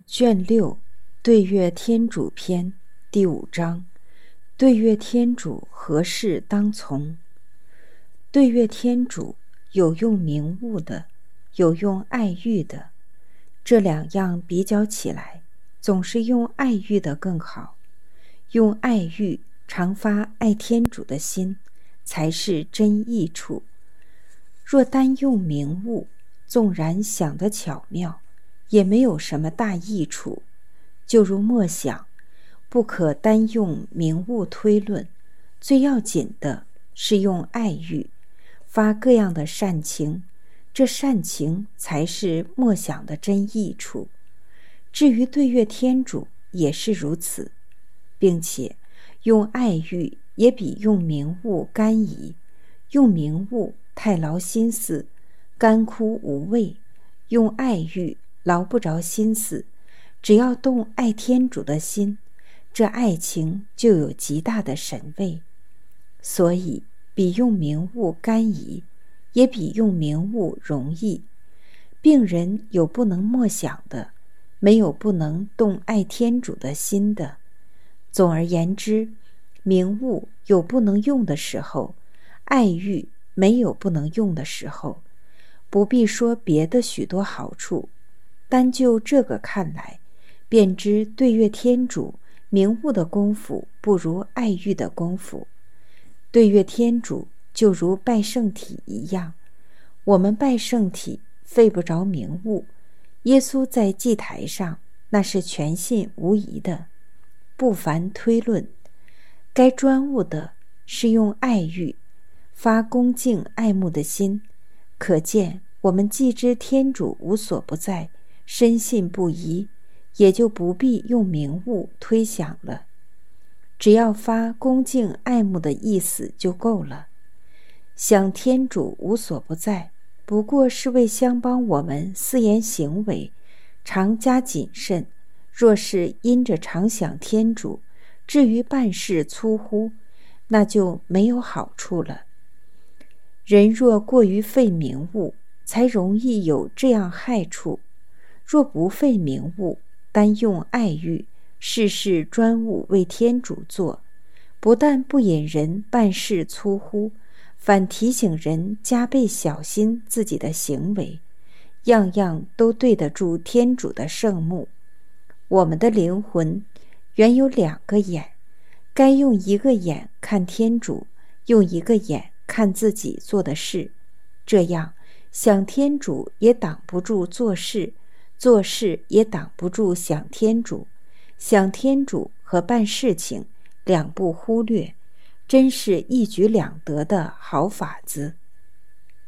卷6对月天主篇第5章，对月天主何事当从？对月天主有用名物的，有用爱欲的，这两样比较起来，总是用爱欲的更好。用爱欲常发爱天主的心，才是真益处。若单用名物，纵然想得巧妙，也没有什么大益处。就如默想，不可单用名物推论，最要紧的是用爱欲发各样的善情，这善情才是默想的真益处。至于对月天主也是如此，并且用爱欲也比用名物甘怡。用名物太劳心思，干枯无味；用爱欲劳不着心思，只要动爱天主的心，这爱情就有极大的神味。所以比用名物甘怡，也比用名物容易。病人有不能默想的，没有不能动爱天主的心的。总而言之，名物有不能用的时候，爱欲没有不能用的时候。不必说别的许多好处，单就这个看来，便知对月天主名物的功夫不如爱欲的功夫。对月天主就如拜圣体一样，我们拜圣体费不着名物，耶稣在祭台上那是全信无疑的，不凡推论。该专务的是用爱欲发恭敬爱慕的心，可见我们既知天主无所不在，深信不疑，也就不必用名物推想了，只要发恭敬爱慕的意思就够了。想天主无所不在，不过是为相帮我们思言行为常加谨慎。若是因着常想天主，至于办事粗忽，那就没有好处了。人若过于费名物，才容易有这样害处。若不费名物，单用爱欲，事事专务为天主做，不但不引人办事粗忽，反提醒人加倍小心自己的行为，样样都对得住天主的圣目。我们的灵魂原有2个眼，该用1个眼看天主，用1个眼看自己做的事，这样想天主也挡不住做事，做事也挡不住想天主，想天主和办事情两不忽略，真是一举两得的好法子。